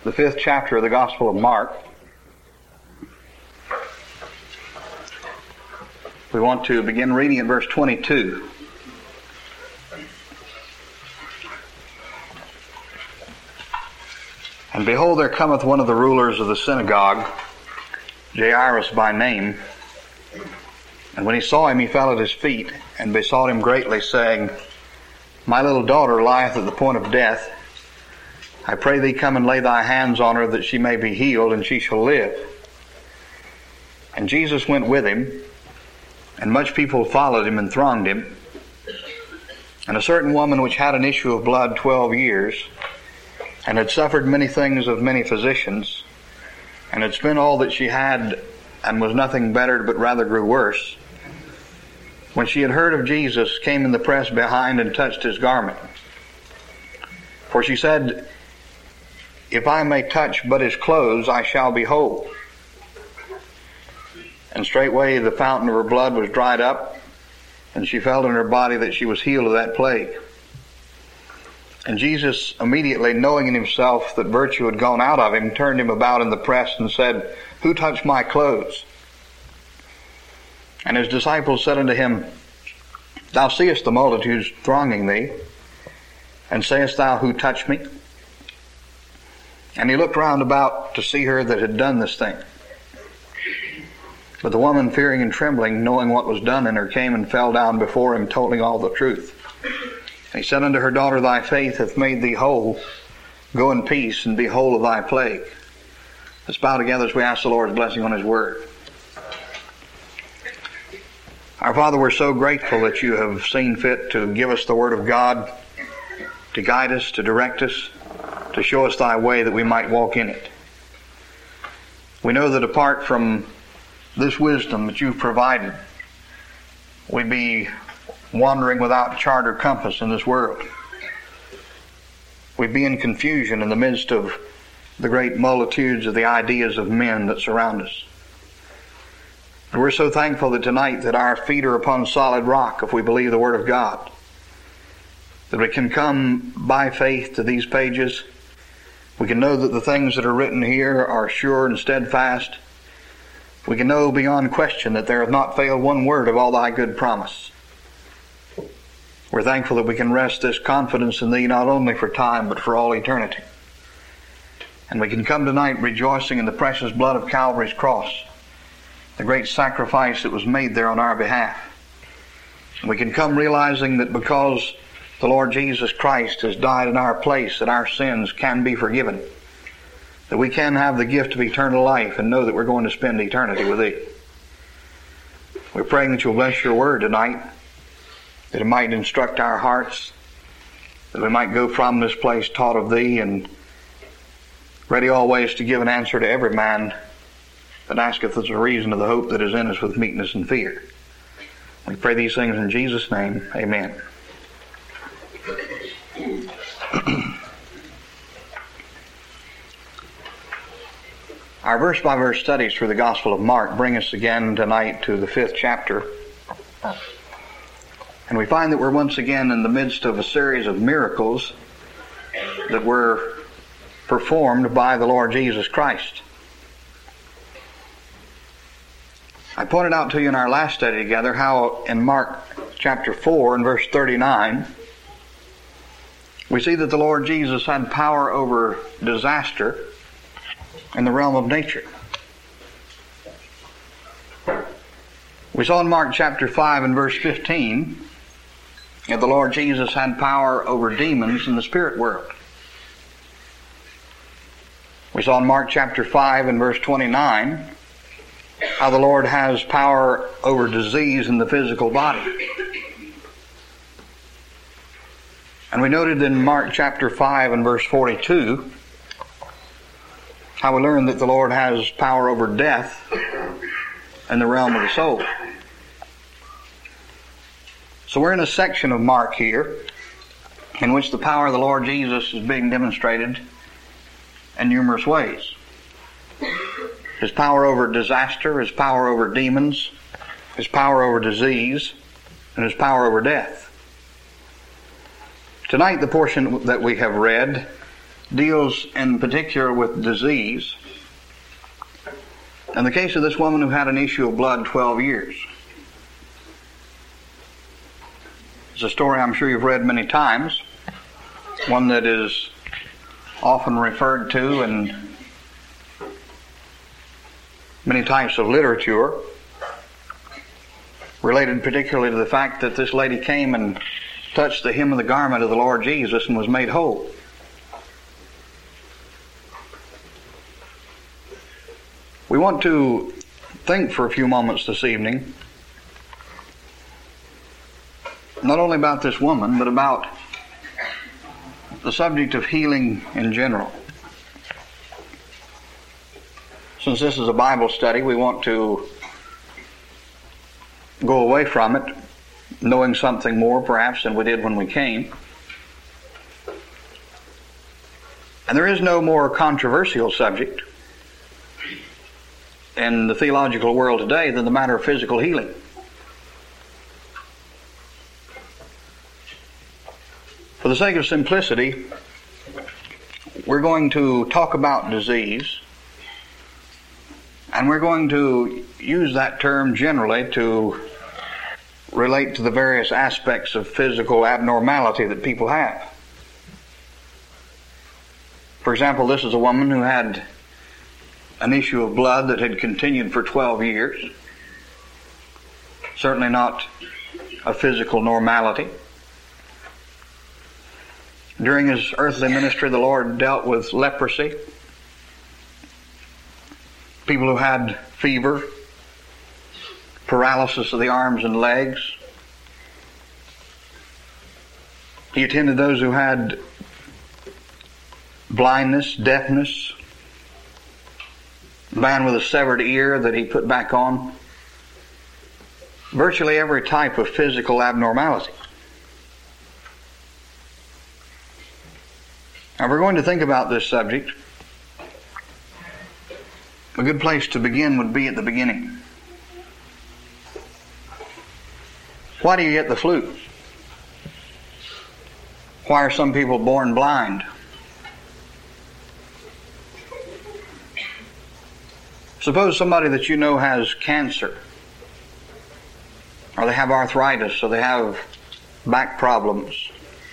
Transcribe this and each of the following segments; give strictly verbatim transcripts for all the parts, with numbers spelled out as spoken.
the fifth chapter of the Gospel of Mark. We want to begin reading at verse twenty-two. And behold, there cometh one of the rulers of the synagogue, Jairus by name. And when he saw him, he fell at his feet, and besought him greatly, saying, My little daughter lieth at the point of death. I pray thee, come and lay thy hands on her, that she may be healed, and she shall live. And Jesus went with him, and much people followed him and thronged him. And a certain woman which had an issue of blood twelve years, and had suffered many things of many physicians, and had spent all that she had, and was nothing bettered, but rather grew worse, when she had heard of Jesus, came in the press behind and touched his garment. For she said, If I may touch but his clothes, I shall be whole. And straightway the fountain of her blood was dried up, and she felt in her body that she was healed of that plague. And Jesus, immediately knowing in himself that virtue had gone out of him, turned him about in the press and said, Who touched my clothes? And his disciples said unto him, Thou seest the multitudes thronging thee, and sayest thou, Who touched me? And he looked round about to see her that had done this thing. But the woman, fearing and trembling, knowing what was done in her, came and fell down before him, telling all the truth. And he said unto her, Daughter, thy faith hath made thee whole. Go in peace, and be whole of thy plague. Let's bow together as we ask the Lord's blessing on his word. Our Father, we're so grateful that you have seen fit to give us the word of God, to guide us, to direct us, to show us thy way that we might walk in it. We know that apart from this wisdom that you've provided, we'd be wandering without chart or compass in this world. We'd be in confusion in the midst of the great multitudes of the ideas of men that surround us. And we're so thankful that tonight that our feet are upon solid rock if we believe the Word of God. That we can come by faith to these pages. We can know that the things that are written here are sure and steadfast. We can know beyond question that there hath not failed one word of all thy good promise. We're thankful that we can rest this confidence in thee not only for time but for all eternity. And we can come tonight rejoicing in the precious blood of Calvary's cross, the great sacrifice that was made there on our behalf. And we can come realizing that because the Lord Jesus Christ has died in our place, that our sins can be forgiven, that we can have the gift of eternal life and know that we're going to spend eternity with thee. We're praying that you'll bless your word tonight, that it might instruct our hearts, that we might go from this place taught of thee and ready always to give an answer to every man that asketh us a reason of the hope that is in us with meekness and fear. We pray these things in Jesus' name. Amen. Our verse-by-verse studies through the Gospel of Mark bring us again tonight to the fifth chapter. And we find that we're once again in the midst of a series of miracles that were performed by the Lord Jesus Christ. I pointed out to you in our last study together how in Mark chapter four and verse thirty-nine, we see that the Lord Jesus had power over disaster in the realm of nature. We saw in Mark chapter five and verse fifteen that the Lord Jesus had power over demons in the spirit world. We saw in Mark chapter five and verse twenty-nine how the Lord has power over disease in the physical body. And we noted in Mark chapter five and verse forty-two how we learned that the Lord has power over death in the realm of the soul. So we're in a section of Mark here in which the power of the Lord Jesus is being demonstrated in numerous ways. His power over disaster, his power over demons, his power over disease, and his power over death. Tonight, the portion that we have read deals in particular with disease. In the case of this woman who had an issue of blood twelve years. It's a story I'm sure you've read many times, one that is often referred to in many types of literature, related particularly to the fact that this lady came and touched the hem of the garment of the Lord Jesus and was made whole. We want to think for a few moments this evening, not only about this woman, but about the subject of healing in general. Since this is a Bible study, we want to go away from it knowing something more perhaps than we did when we came. And there is no more controversial subject in the theological world today than the matter of physical healing. For the sake of simplicity, we're going to talk about disease, and we're going to use that term generally to relate to the various aspects of physical abnormality that people have. For example, this is a woman who had an issue of blood that had continued for twelve years. Certainly not a physical normality. During his earthly ministry, the Lord dealt with leprosy, people who had fever, paralysis of the arms and legs. He attended those who had blindness, deafness, a man with a severed ear that he put back on. Virtually every type of physical abnormality. Now, we're going to think about this subject. A good place to begin would be at the beginning. Why do you get the flu? Why are some people born blind? Suppose somebody that you know has cancer, or they have arthritis, or they have back problems.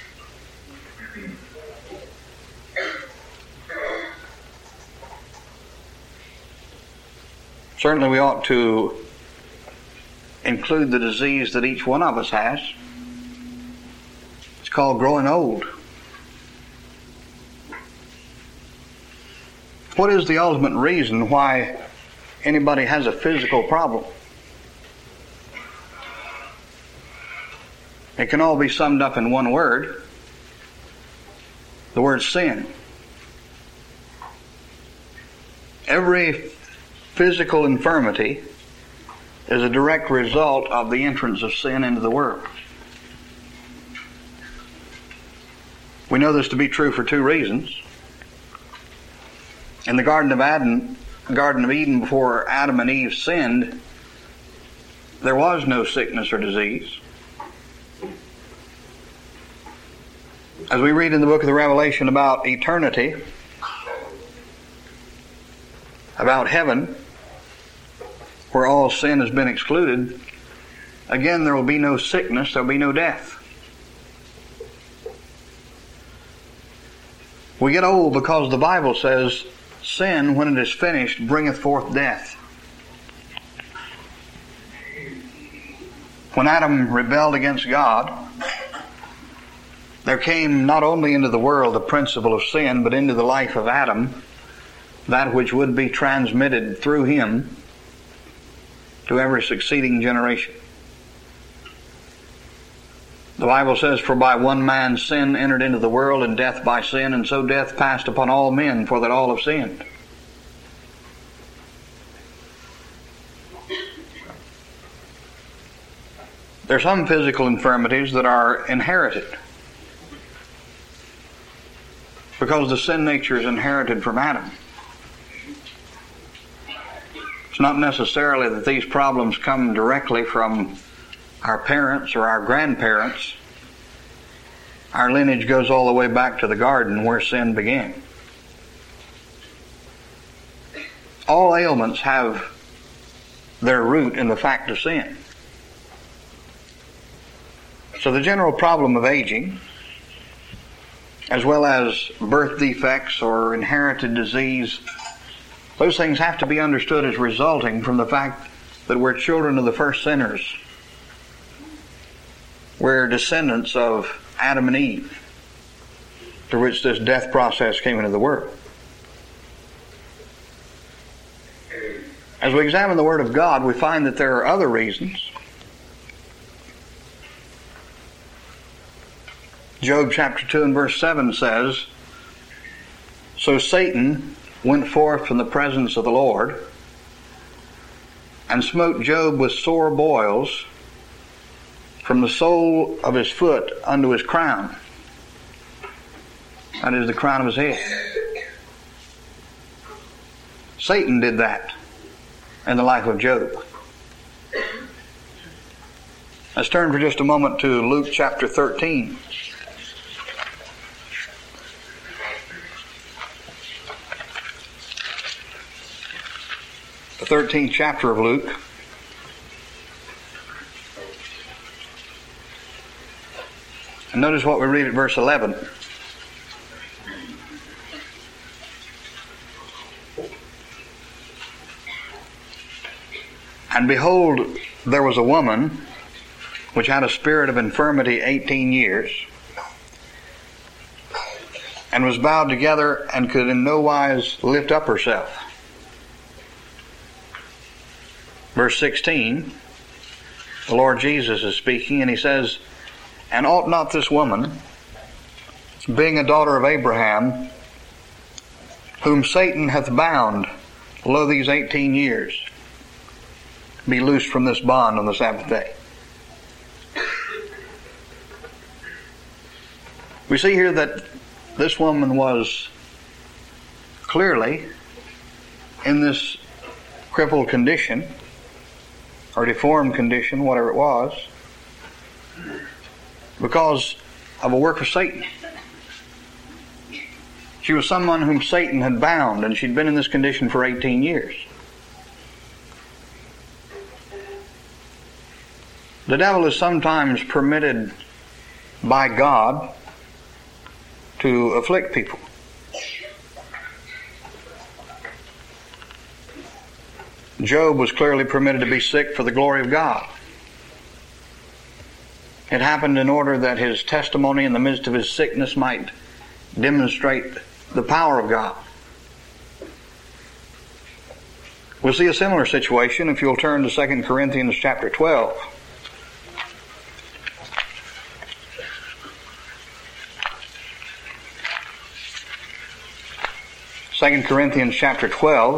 Certainly we ought to include the disease that each one of us has. It's called growing old. What is the ultimate reason why anybody has a physical problem? It can all be summed up in one word. The word sin. Every physical infirmity is a direct result of the entrance of sin into the world. We know this to be true for two reasons. In the Garden of Eden, Garden of Eden, before Adam and Eve sinned, there was no sickness or disease. As we read in the book of the Revelation about eternity, about heaven, where all sin has been excluded, again there will be no sickness, there will be no death. We get old because the Bible says, sin, when it is finished, bringeth forth death. When Adam rebelled against God, there came not only into the world the principle of sin, but into the life of Adam, that which would be transmitted through him to every succeeding generation. The Bible says, for by one man sin entered into the world, and death by sin, and so death passed upon all men, for that all have sinned. There are some physical infirmities that are inherited, because the sin nature is inherited from Adam. It's not necessarily that these problems come directly from our parents or our grandparents. Our lineage goes all the way back to the garden where sin began. all ailments have their root in the fact of sin. So the general problem of aging, as well as birth defects or inherited disease, those things have to be understood as resulting from the fact that we're children of the first sinners. We're descendants of Adam and Eve, through which this death process came into the world. As we examine the Word of God, we find that there are other reasons. Job chapter two and verse seven says, "So Satan went forth from the presence of the Lord, and smote Job with sore boils from the sole of his foot unto his crown." That is the crown of his head. Satan did that in the life of Job. Let's turn for just a moment to Luke chapter thirteen. The thirteenth chapter of Luke. And notice what we read at verse eleven. "And behold, there was a woman which had a spirit of infirmity eighteen years, and was bowed together, and could in no wise lift up herself." Verse sixteen, the Lord Jesus is speaking, and he says, "And ought not this woman, being a daughter of Abraham, whom Satan hath bound, lo, these eighteen years, be loosed from this bond on the Sabbath day?" We see here that this woman was clearly in this crippled condition, or deformed condition, whatever it was, because of a work of Satan. She was someone whom Satan had bound, and she'd been in this condition for eighteen years. The devil is sometimes permitted by God to afflict people. Job was clearly permitted to be sick for the glory of God. It happened in order that his testimony in the midst of his sickness might demonstrate the power of God. We'll see a similar situation if you'll turn to Second Corinthians chapter twelve. Second Corinthians chapter twelve.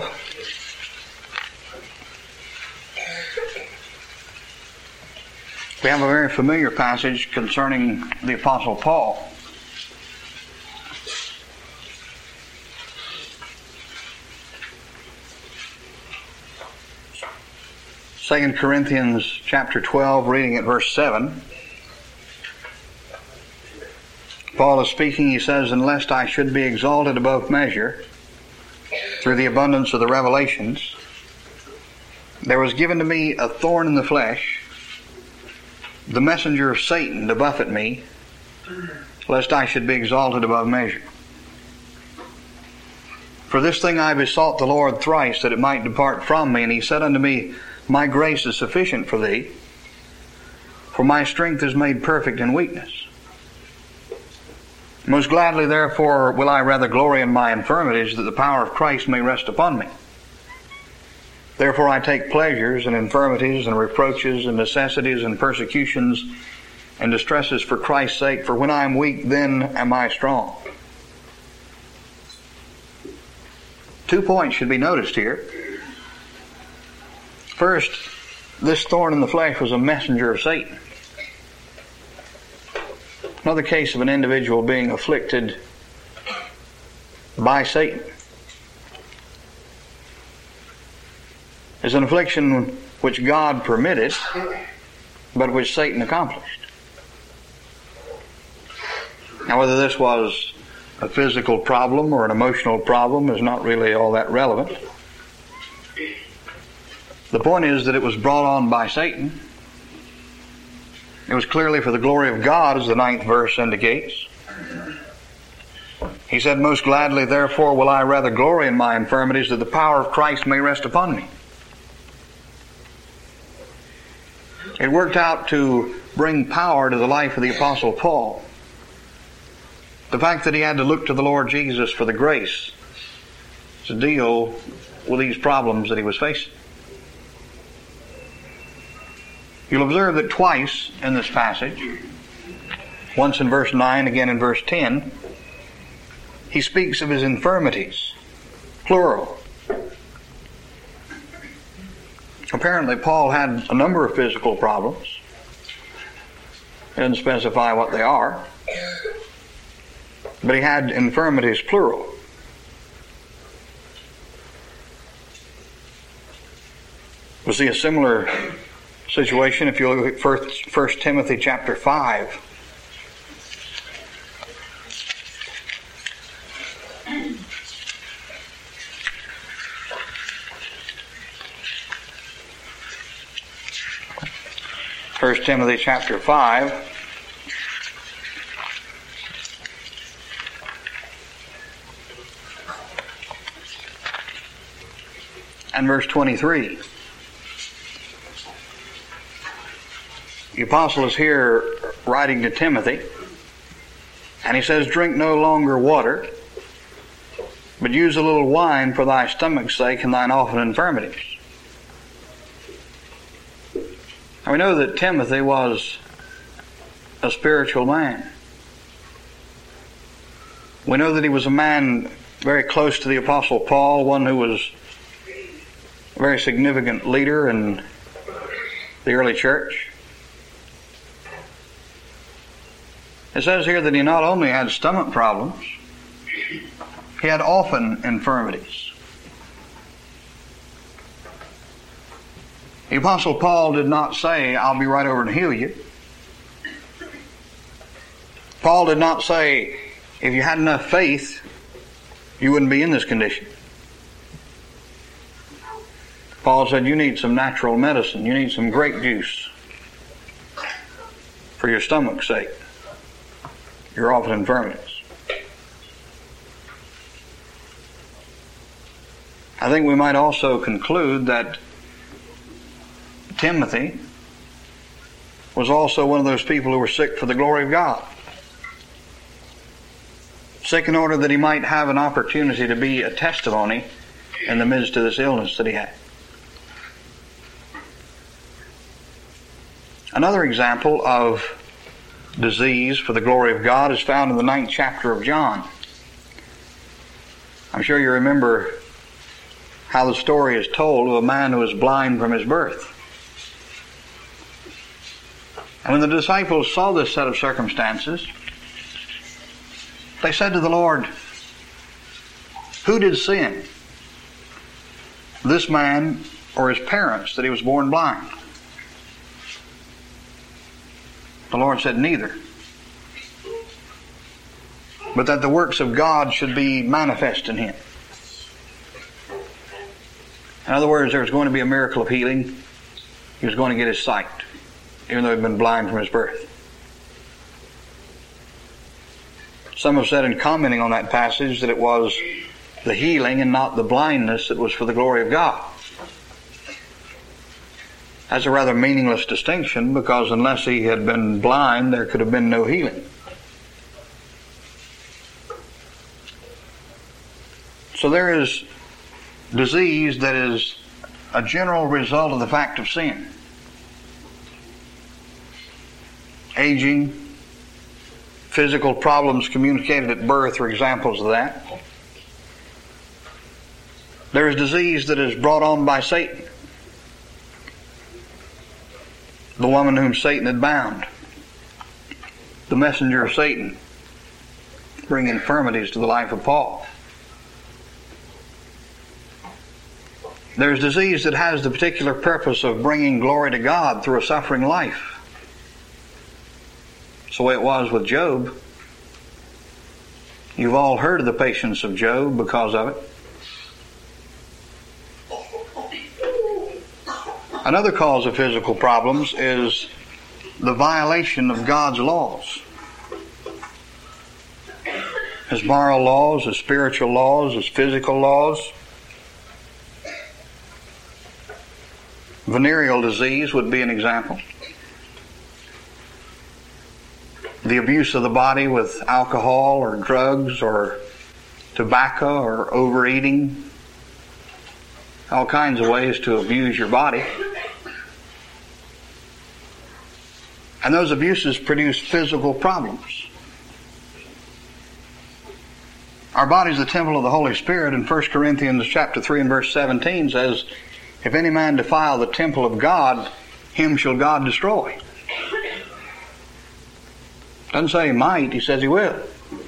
We have a very familiar passage concerning the Apostle Paul. Second Corinthians chapter twelve, reading at verse seven. Paul is speaking, he says, "And lest I should be exalted above measure through the abundance of the revelations, there was given to me a thorn in the flesh, the messenger of Satan to buffet me, lest I should be exalted above measure. For this thing I besought the Lord thrice, that it might depart from me. And he said unto me, My grace is sufficient for thee, for my strength is made perfect in weakness. Most gladly, therefore, will I rather glory in my infirmities, that the power of Christ may rest upon me. Therefore I take pleasures in infirmities and reproaches and necessities and persecutions and distresses for Christ's sake, for when I am weak, then am I strong." Two points should be noticed here. First, this thorn in the flesh was a messenger of Satan. Another case of an individual being afflicted by Satan is an affliction which God permitted, but which Satan accomplished. Now, whether this was a physical problem or an emotional problem is not really all that relevant. The point is that it was brought on by Satan. It was clearly for the glory of God, as the ninth verse indicates. He said, "Most gladly, therefore, will I rather glory in my infirmities, that the power of Christ may rest upon me." It worked out to bring power to the life of the Apostle Paul. The fact that he had to look to the Lord Jesus for the grace to deal with these problems that he was facing. You'll observe that twice in this passage, once in verse nine, again in verse ten, he speaks of his infirmities, plural. Apparently, Paul had a number of physical problems. He doesn't specify what they are. But he had infirmities, plural. We'll see a similar situation if you look at First Timothy chapter five. First Timothy chapter five. And verse twenty-three. The apostle is here writing to Timothy, and he says, "Drink no longer water, but use a little wine for thy stomach's sake and thine often infirmities." Now we know that Timothy was a spiritual man. We know that he was a man very close to the Apostle Paul, one who was a very significant leader in the early church. It says here that he not only had stomach problems, he had often infirmities. The Apostle Paul did not say, "I'll be right over and heal you." Paul did not say, if you had enough faith, you wouldn't be in this condition. Paul said, you need some natural medicine. You need some grape juice for your stomach's sake, your often infirmities. I think we might also conclude that Timothy was also one of those people who were sick for the glory of God. Sick in order that he might have an opportunity to be a testimony in the midst of this illness that he had. Another example of disease for the glory of God is found in the ninth chapter of John. I'm sure you remember how the story is told of a man who was blind from his birth. And when the disciples saw this set of circumstances, they said to the Lord, "Who did sin, this man or his parents, that he was born blind?" The Lord said, "Neither, but that the works of God should be manifest in him." In other words, there was going to be a miracle of healing. He was going to get his sight, even though he'd been blind from his birth. Some have said in commenting on that passage that it was the healing and not the blindness that was for the glory of God. That's a rather meaningless distinction, because unless he had been blind, there could have been no healing. So there is disease that is a general result of the fact of sin. Aging, physical problems communicated at birth are examples of that. There is disease that is brought on by Satan. The woman whom Satan had bound, the messenger of Satan, bring infirmities to the life of Paul. There's disease that has the particular purpose of bringing glory to God through a suffering life. It's the way it was with Job. You've all heard of the patience of Job because of it. Another cause of physical problems is the violation of God's laws. His moral laws, His spiritual laws, His physical laws. Venereal disease would be an example. The abuse of the body with alcohol or drugs or tobacco or overeating. All kinds of ways to abuse your body. And those abuses produce physical problems. Our body is the temple of the Holy Spirit, and First Corinthians chapter three and verse seventeen says, if any man defile the temple of God, him shall God destroy. Doesn't say he might, he says he will.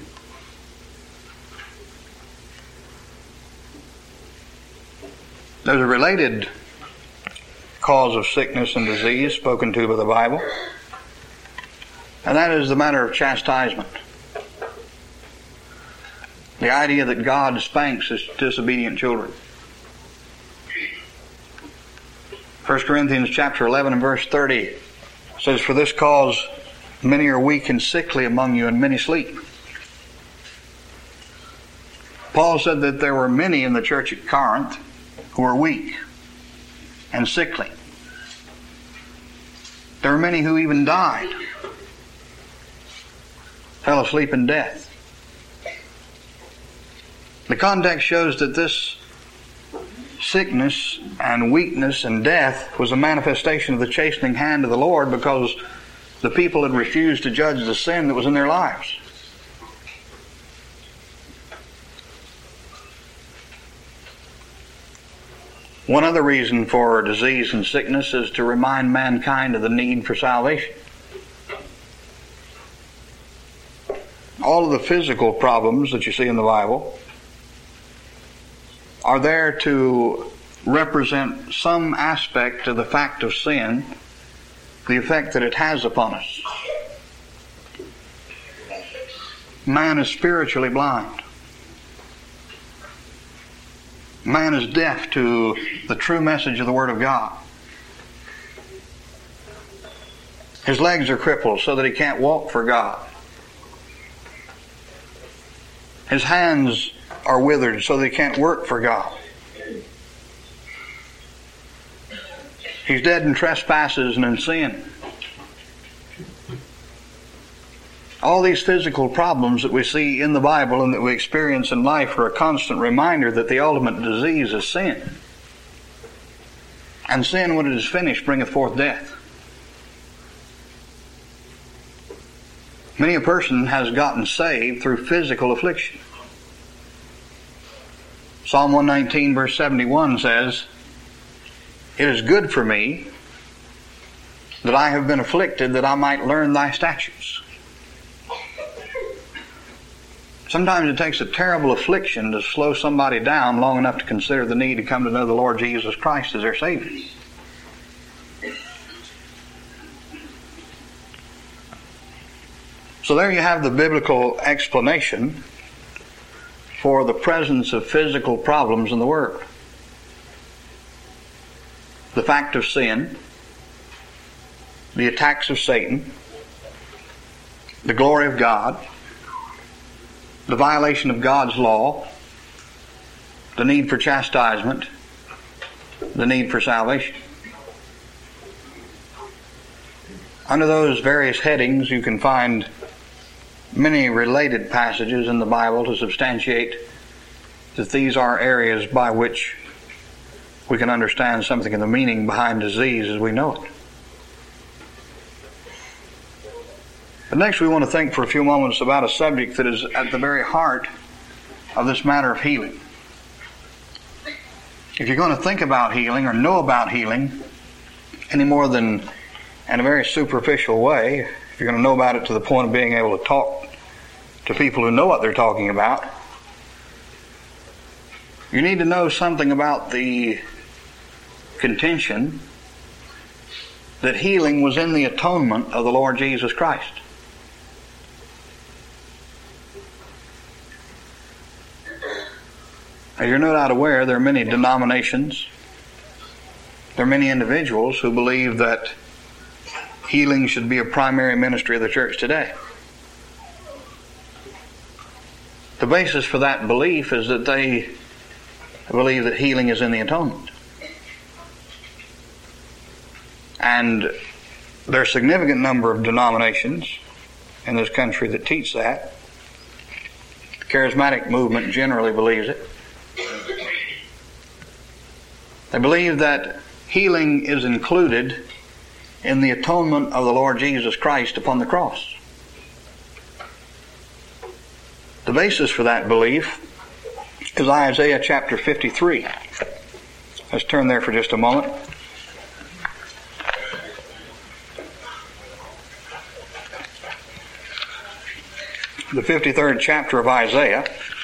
There's a related cause of sickness and disease spoken to by the Bible, and that is the matter of chastisement. The idea that God spanks His disobedient children. First Corinthians chapter eleven and verse thirty says, for this cause many are weak and sickly among you, and many sleep. Paul said that there were many in the church at Corinth who were weak and sickly. There were many who even died, fell asleep in death. The context shows that this sickness and weakness and death was a manifestation of the chastening hand of the Lord, because the people had refused to judge the sin that was in their lives. One other reason for disease and sickness is to remind mankind of the need for salvation. All of the physical problems that you see in the Bible are there to represent some aspect of the fact of sin, the effect that it has upon us. Man is spiritually blind. Man is deaf to the true message of the Word of God. His legs are crippled so that he can't walk for God. His hands are withered so that he can't work for God. He's dead in trespasses and in sin. All these physical problems that we see in the Bible and that we experience in life are a constant reminder that the ultimate disease is sin. And sin, when it is finished, bringeth forth death. Many a person has gotten saved through physical affliction. Psalm one nineteen verse seventy-one says, it is good for me that I have been afflicted, that I might learn thy statutes. Sometimes it takes a terrible affliction to slow somebody down long enough to consider the need to come to know the Lord Jesus Christ as their Savior. So there you have the biblical explanation for the presence of physical problems in the world. The fact of sin, the attacks of Satan, the glory of God, the violation of God's law, the need for chastisement, the need for salvation. Under those various headings, you can find many related passages in the Bible to substantiate that these are areas by which we can understand something of the meaning behind disease as we know it. But next we want to think for a few moments about a subject that is at the very heart of this matter of healing. If you're going to think about healing or know about healing any more than in a very superficial way, if you're going to know about it to the point of being able to talk to people who know what they're talking about, you need to know something about the contention that healing was in the atonement of the Lord Jesus Christ. As you're no doubt aware, there are many denominations, There are many individuals who believe that healing should be a primary ministry of the church today. The basis for that belief is that they believe that healing is in the atonement. And there are a significant number of denominations in this country that teach that. The charismatic movement generally believes it. They believe that healing is included in the atonement of the Lord Jesus Christ upon the cross. The basis for that belief is Isaiah chapter fifty-three. Let's turn there for just a moment. The fifty-third chapter of Isaiah.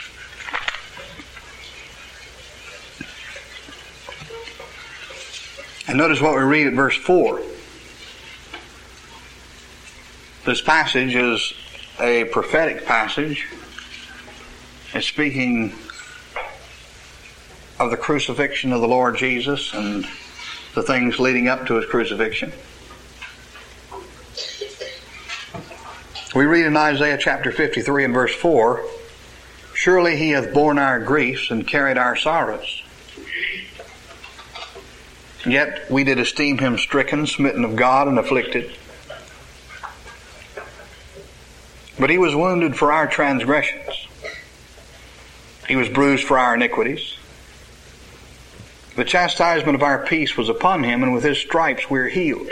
And notice what we read at verse four. This passage is a prophetic passage. It's speaking of the crucifixion of the Lord Jesus and the things leading up to his crucifixion. We read in Isaiah chapter fifty-three and verse four, "Surely he hath borne our griefs and carried our sorrows. Yet we did esteem him stricken, smitten of God, and afflicted. But he was wounded for our transgressions. He was bruised for our iniquities. The chastisement of our peace was upon him, and with his stripes we are healed."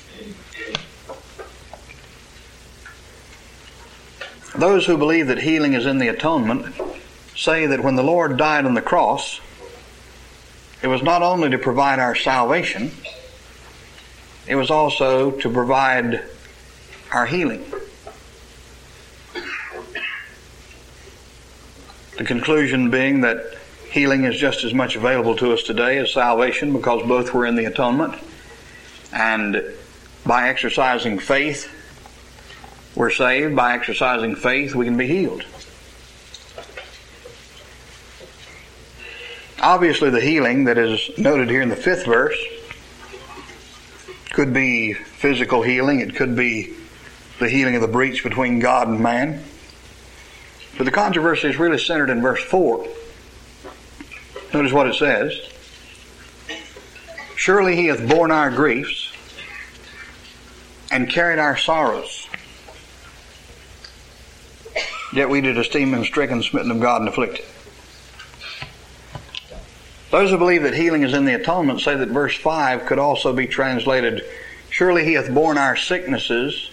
Those who believe that healing is in the atonement say that when the Lord died on the cross, it was not only to provide our salvation, it was also to provide our healing. The conclusion being that healing is just as much available to us today as salvation, because both were in the atonement. And by exercising faith, we're saved. By exercising faith, we can be healed. Obviously, the healing that is noted here in the fifth verse could be physical healing. It could be the healing of the breach between God and man. But the controversy is really centered in verse four. Notice what it says. "Surely he hath borne our griefs and carried our sorrows. Yet we did esteem him stricken, smitten of God, and afflicted." Those who believe that healing is in the atonement say that verse five could also be translated, "Surely he hath borne our sicknesses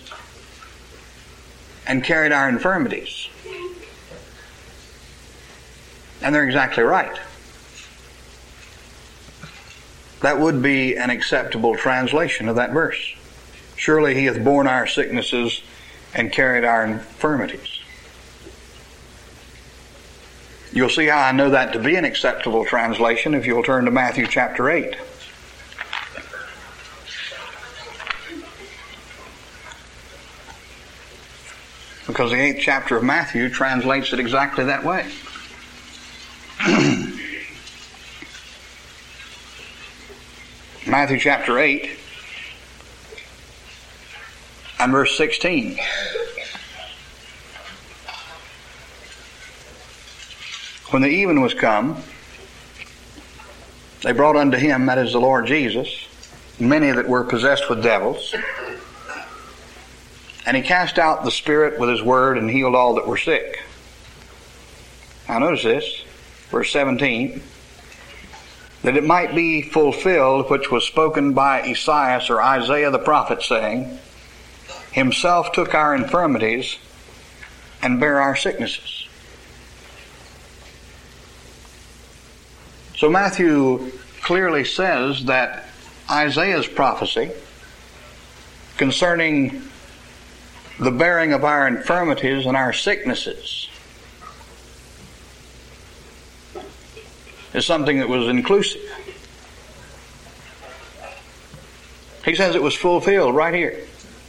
and carried our infirmities." And they're exactly right. That would be an acceptable translation of that verse. "Surely he hath borne our sicknesses and carried our infirmities." You'll see how I know that to be an acceptable translation if you'll turn to Matthew chapter eight. Because the eighth chapter of Matthew translates it exactly that way. Matthew chapter eight and verse sixteen. "When the even was come, they brought unto him," that is the Lord Jesus, "many that were possessed with devils. And he cast out the spirit with his word and healed all that were sick." Now notice this, verse seventeen. "That it might be fulfilled which was spoken by Esaias," or Isaiah the prophet, saying, "Himself took our infirmities and bare our sicknesses." So Matthew clearly says that Isaiah's prophecy concerning the bearing of our infirmities and our sicknesses is something that was inclusive. He says it was fulfilled right here.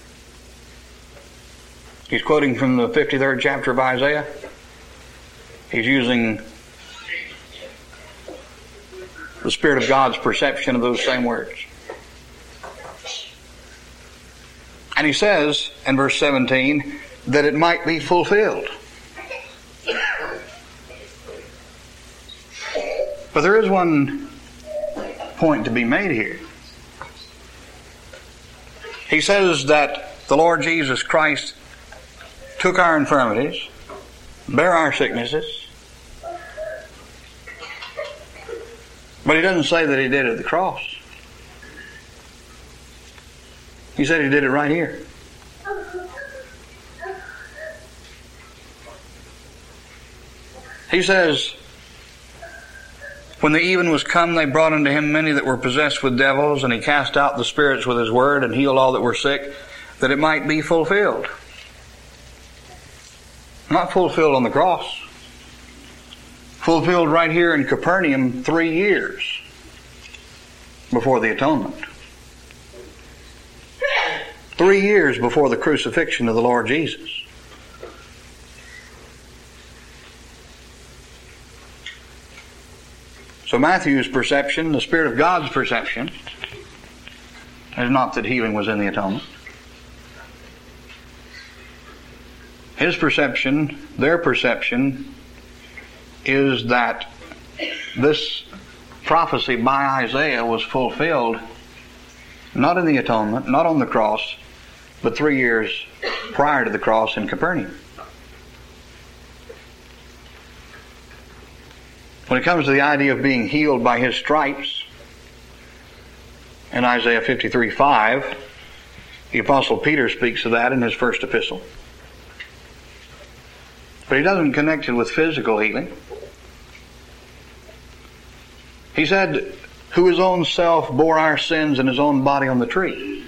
He's quoting from the fifty-third chapter of Isaiah. He's using the Spirit of God's perception of those same words. And he says in verse seventeen, that it might be fulfilled. But there is one point to be made here. He says that the Lord Jesus Christ took our infirmities, bare our sicknesses, but he doesn't say that he did it at the cross. He said he did it right here. He says, when the even was come, they brought unto him many that were possessed with devils, and he cast out the spirits with his word, and healed all that were sick, that it might be fulfilled. Not fulfilled on the cross. Fulfilled right here in Capernaum three years before the atonement. Three years before the crucifixion of the Lord Jesus. So Matthew's perception, the Spirit of God's perception, is not that healing was in the atonement. His perception, their perception, is that this prophecy by Isaiah was fulfilled not in the atonement, not on the cross, but three years prior to the cross in Capernaum. When it comes to the idea of being healed by his stripes, in Isaiah fifty-three five, the Apostle Peter speaks of that in his first epistle. But he doesn't connect it with physical healing. He said, who his own self bore our sins in his own body on the tree,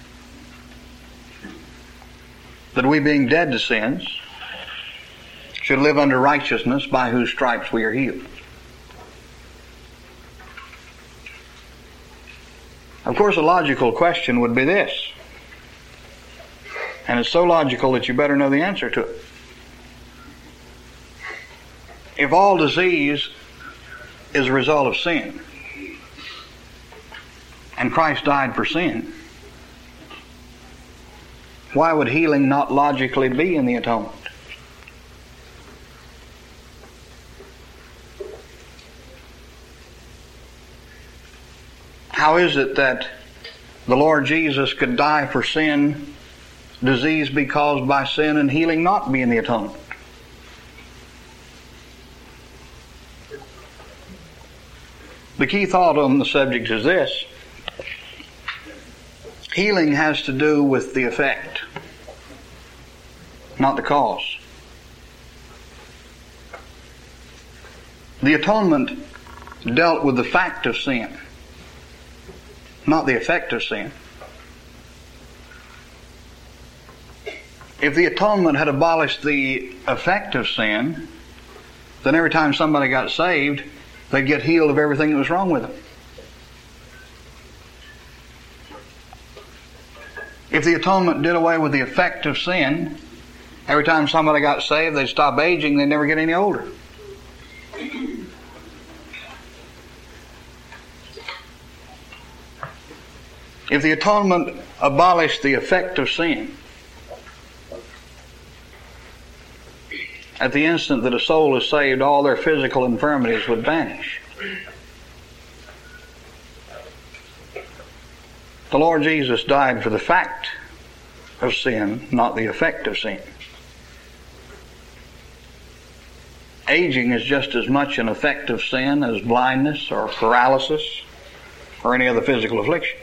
that we being dead to sins should live under righteousness, by whose stripes we are healed. Of course, a logical question would be this, and it's so logical that you better know the answer to it. If all disease is a result of sin, and Christ died for sin, why would healing not logically be in the atonement? How is it that the Lord Jesus could die for sin, disease be caused by sin, and healing not be in the atonement? The key thought on the subject is this. Healing has to do with the effect, not the cause. The atonement dealt with the fact of sin, not the effect of sin. If the atonement had abolished the effect of sin, then every time somebody got saved, they'd get healed of everything that was wrong with them. If the atonement did away with the effect of sin, every time somebody got saved, they'd stop aging, they'd never get any older. If the atonement abolished the effect of sin, at the instant that a soul is saved, all their physical infirmities would vanish. The Lord Jesus died for the fact of sin, not the effect of sin. Aging is just as much an effect of sin as blindness or paralysis or any other physical affliction.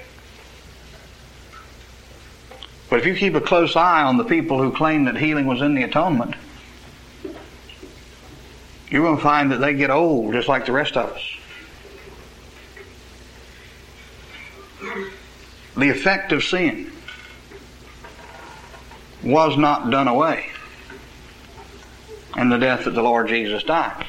But if you keep a close eye on the people who claim that healing was in the atonement, you're going to find that they get old just like the rest of us. The effect of sin was not done away in the death that the Lord Jesus died.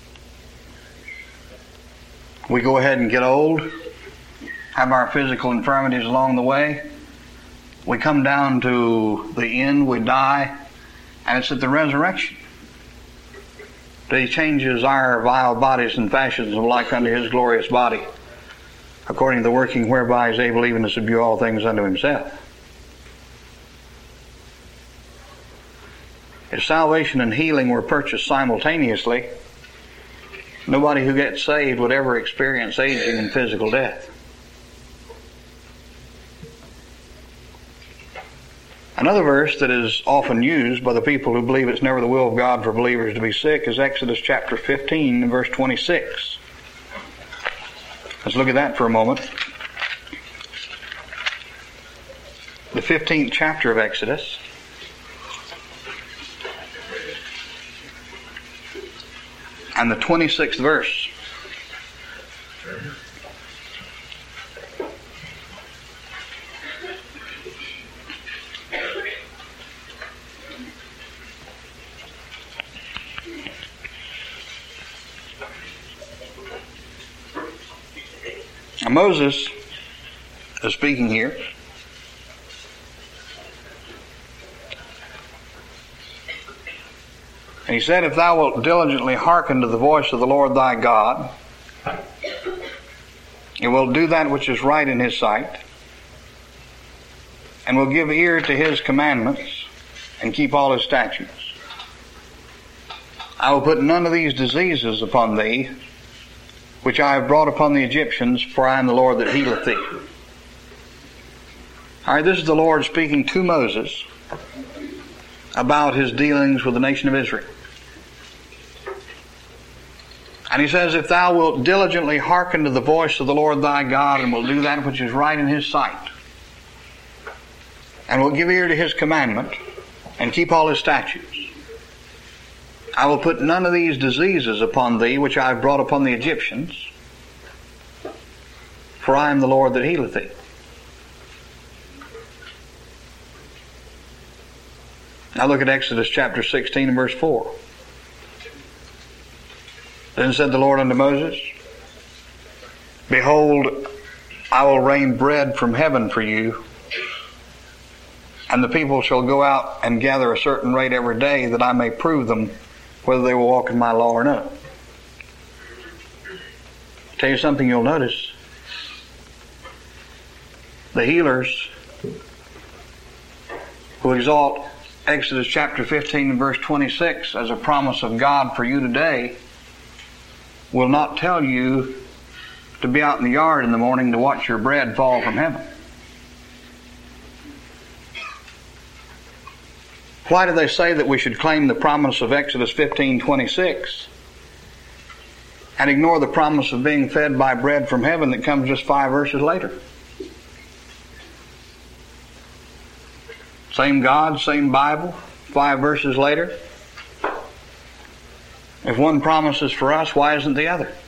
We go ahead and get old, have our physical infirmities along the way. We come down to the end, we die, and it's at the resurrection that He changes our vile bodies and fashions them like unto His glorious body, according to the working whereby He is able even to subdue all things unto Himself. if salvation and healing were purchased simultaneously, nobody who gets saved would ever experience aging and physical death. Another verse that is often used by the people who believe it's never the will of God for believers to be sick is Exodus chapter fifteen and verse twenty-six. Let's look at that for a moment. The fifteenth chapter of Exodus. And the twenty-sixth verse. Now Moses is speaking here. And he said, if thou wilt diligently hearken to the voice of the Lord thy God, and wilt do that which is right in his sight, and will give ear to his commandments, and keep all his statutes, I will put none of these diseases upon thee, which I have brought upon the Egyptians, for I am the Lord that healeth thee. All right, this is the Lord speaking to Moses about his dealings with the nation of Israel. And he says, if thou wilt diligently hearken to the voice of the Lord thy God, and will do that which is right in his sight, and will give ear to his commandment, and keep all his statutes, I will put none of these diseases upon thee, which I have brought upon the Egyptians, for I am the Lord that healeth thee. Now look at Exodus chapter sixteen and verse four. Then said the Lord unto Moses, behold, I will rain bread from heaven for you, and the people shall go out and gather a certain rate every day, that I may prove them whether they will walk in my law or not. Tell you something you'll notice. The healers who exalt Exodus chapter fifteen and verse twenty-six as a promise of God for you today will not tell you to be out in the yard in the morning to watch your bread fall from heaven. Why do they say that we should claim the promise of Exodus fifteen twenty-six and ignore the promise of being fed by bread from heaven that comes just five verses later? Same God, same Bible, five verses later. If one promises for us, why isn't the other?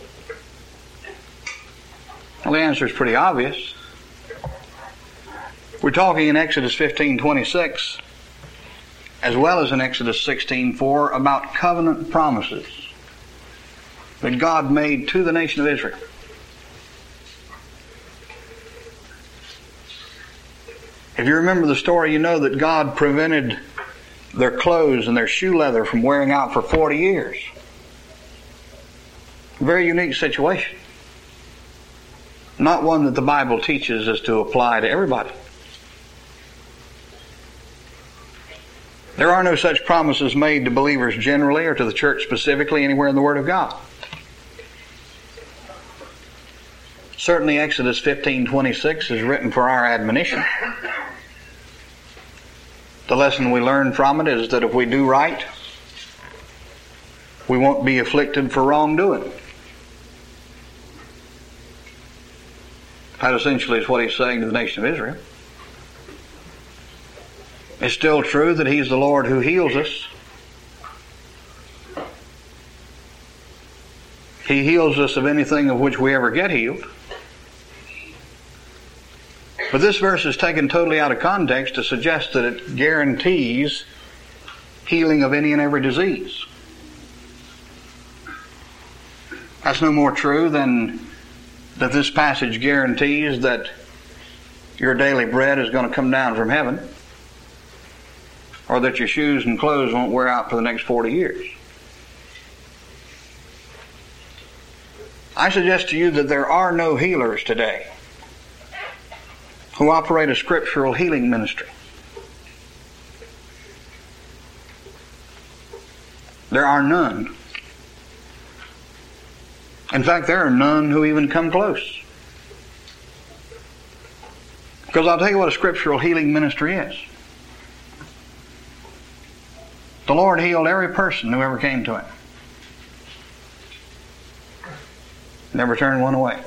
Well, the answer is pretty obvious. We're talking in Exodus fifteen twenty-six, as well as in Exodus sixteen four, about covenant promises that God made to the nation of Israel. If you remember the story, you know that God prevented their clothes and their shoe leather from wearing out for forty years. A very unique situation. Not one that the Bible teaches us to apply to everybody. There are no such promises made to believers generally or to the church specifically anywhere in the Word of God. Certainly Exodus fifteen twenty-six is written for our admonition. The lesson we learn from it is that if we do right, we won't be afflicted for wrongdoing. That essentially is what he's saying to the nation of Israel. It's still true that he's the Lord who heals us. He heals us of anything of which we ever get healed. But this verse is taken totally out of context to suggest that it guarantees healing of any and every disease. That's no more true than that this passage guarantees that your daily bread is going to come down from heaven, or that your shoes and clothes won't wear out for the next forty years. I suggest to you that there are no healers today who operate a scriptural healing ministry. There are none. In fact, there are none who even come close. Because I'll tell you what a scriptural healing ministry is. The Lord healed every person who ever came to Him. Never turned one away.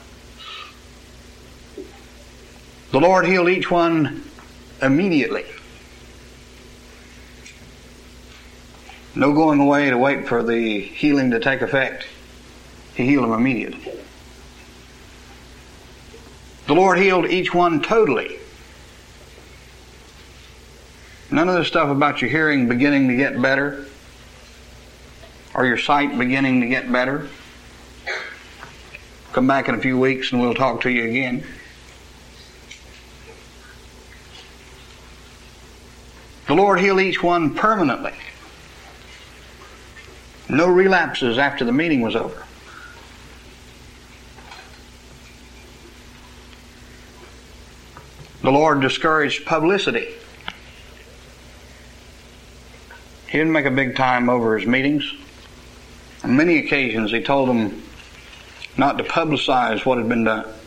The Lord healed each one immediately. No going away to wait for the healing to take effect. He healed them immediately. The Lord healed each one totally. None of this stuff about your hearing beginning to get better or your sight beginning to get better. Come back in a few weeks and we'll talk to you again. The Lord healed each one permanently. No relapses after the meeting was over. The Lord discouraged publicity. He didn't make a big time over His meetings. On many occasions He told them not to publicize what had been done.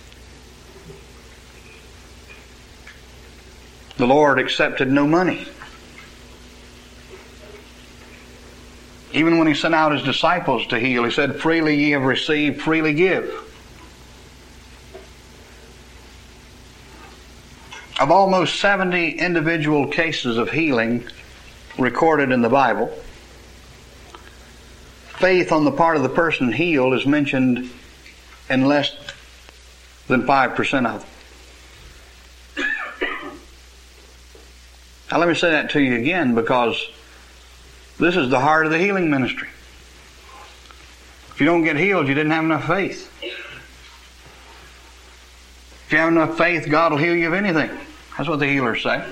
The Lord accepted no money. Even when He sent out His disciples to heal, He said, "Freely ye have received, freely give." Of almost seventy individual cases of healing recorded in the Bible, faith on the part of the person healed is mentioned in less than five percent of them. Now let me say that to you again, because this is the heart of the healing ministry. If you don't get healed, you didn't have enough faith. If you have enough faith, God will heal you of anything. That's what the healers say.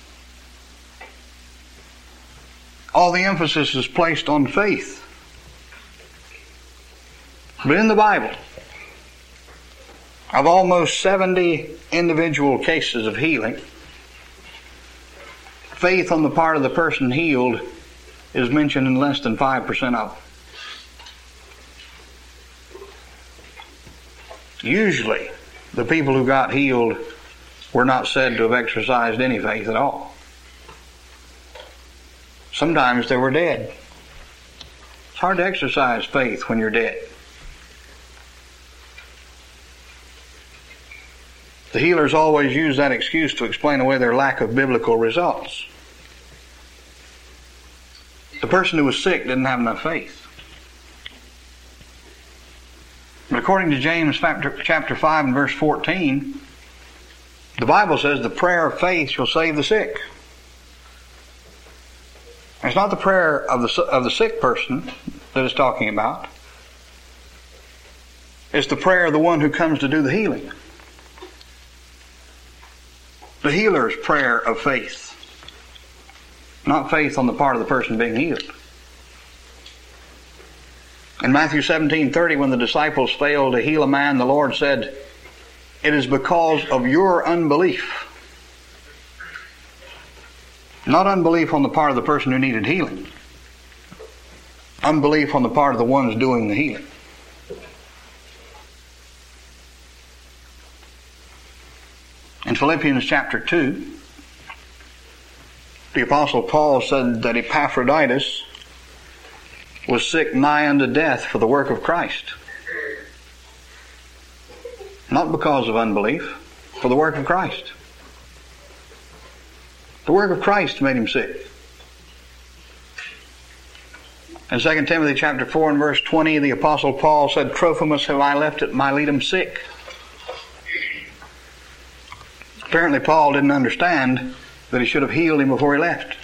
All the emphasis is placed on faith. But in the Bible, of almost seventy individual cases of healing, faith on the part of the person healed is mentioned in less than five percent of them. Usually, the people who got healed were not said to have exercised any faith at all. Sometimes they were dead. It's hard to exercise faith when you're dead. The healers always use that excuse to explain away their lack of biblical results. The person who was sick didn't have enough faith. But according to James chapter five and verse fourteen, the Bible says the prayer of faith shall save the sick. It's not the prayer of the, of the sick person that it's talking about. It's the prayer of the one who comes to do the healing. The healer's prayer of faith. Not faith on the part of the person being healed. In Matthew seventeen thirty, when the disciples failed to heal a man, the Lord said, "It is because of your unbelief." Not unbelief on the part of the person who needed healing. Unbelief on the part of the ones doing the healing. In Philippians chapter two, the Apostle Paul said that Epaphroditus was sick nigh unto death for the work of Christ. Not because of unbelief, for the work of Christ. The work of Christ made him sick. In Second Timothy chapter four and verse twenty, the Apostle Paul said, "Trophimus have I left at Miletum sick." Apparently Paul didn't understand that he should have healed him before he left.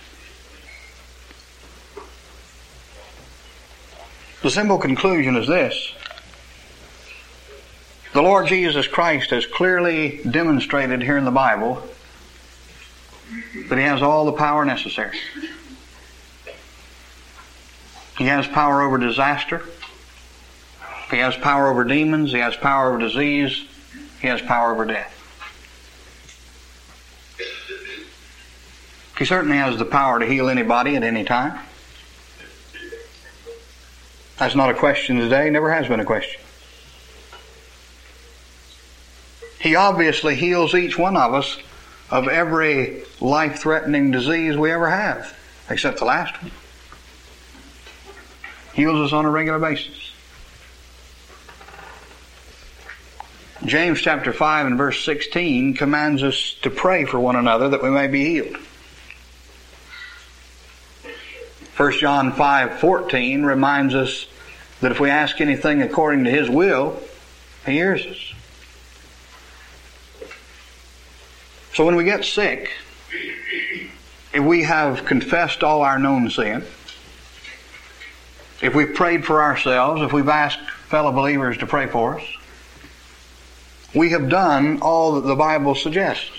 The simple conclusion is this: the Lord Jesus Christ has clearly demonstrated here in the Bible that He has all the power necessary. He has power over disaster. He has power over demons. He has power over disease. He has power over death. He certainly has the power to heal anybody at any time. That's not a question today, never has been a question. He obviously heals each one of us of every life-threatening disease we ever have, except the last one. Heals us on a regular basis. James chapter five and verse sixteen commands us to pray for one another that we may be healed. First John five fourteen reminds us that if we ask anything according to His will, He hears us. So when we get sick, if we have confessed all our known sin, if we've prayed for ourselves, if we've asked fellow believers to pray for us, we have done all that the Bible suggests.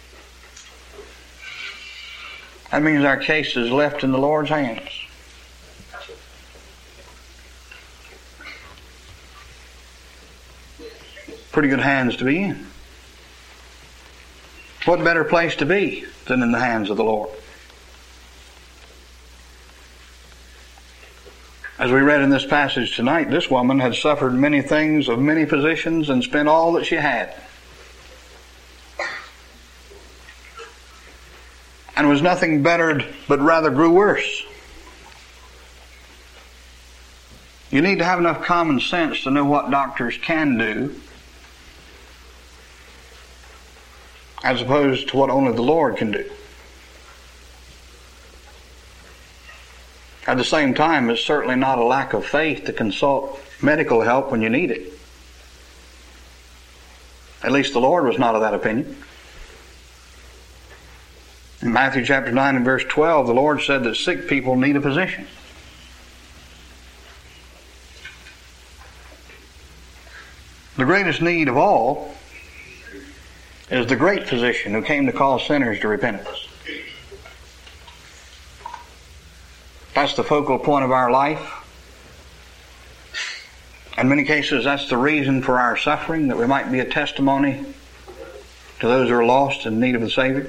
That means our case is left in the Lord's hands. Pretty good hands to be in. What better place to be than in the hands of the Lord? As we read in this passage tonight, this woman had suffered many things of many physicians and spent all that she had, and was nothing bettered, but rather grew worse. You need to have enough common sense to know what doctors can do, as opposed to what only the Lord can do. At the same time, it's certainly not a lack of faith to consult medical help when you need it. At least the Lord was not of that opinion. In Matthew chapter nine and verse twelve, the Lord said that sick people need a physician. The greatest need of all is the great physician who came to call sinners to repentance. That's the focal point of our life. In many cases, that's the reason for our suffering, that we might be a testimony to those who are lost in need of the Savior.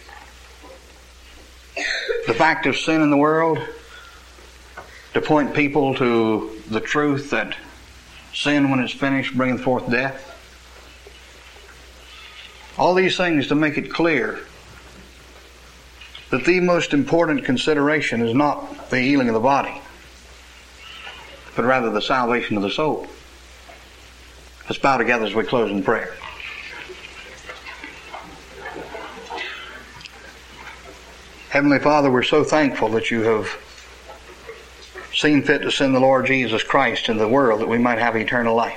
The fact of sin in the world, to point people to the truth that sin, when it's finished, bringeth forth death. All these things to make it clear that the most important consideration is not the healing of the body, but rather the salvation of the soul. Let's bow together as we close in prayer. Heavenly Father, we're so thankful that you have seen fit to send the Lord Jesus Christ into the world that we might have eternal life.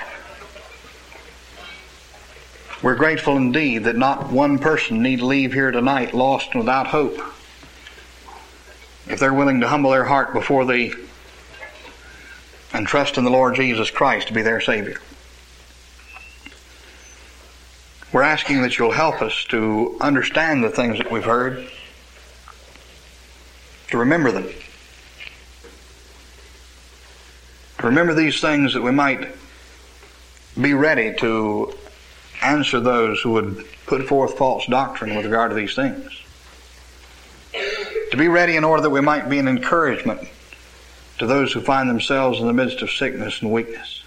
We're grateful indeed that not one person need leave here tonight lost and without hope, if they're willing to humble their heart before Thee and trust in the Lord Jesus Christ to be their Savior. We're asking that you'll help us to understand the things that we've heard, to remember them. To remember these things that we might be ready to answer those who would put forth false doctrine with regard to these things. To be ready in order that we might be an encouragement to those who find themselves in the midst of sickness and weakness.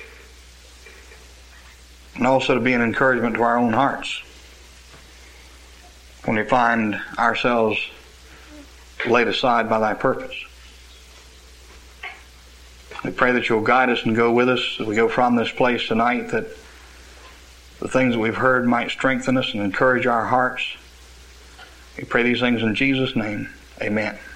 And also to be an encouragement to our own hearts when we find ourselves laid aside by Thy purpose. We pray that you'll guide us and go with us as we go from this place tonight, that the things that we've heard might strengthen us and encourage our hearts. We pray these things in Jesus' name. Amen.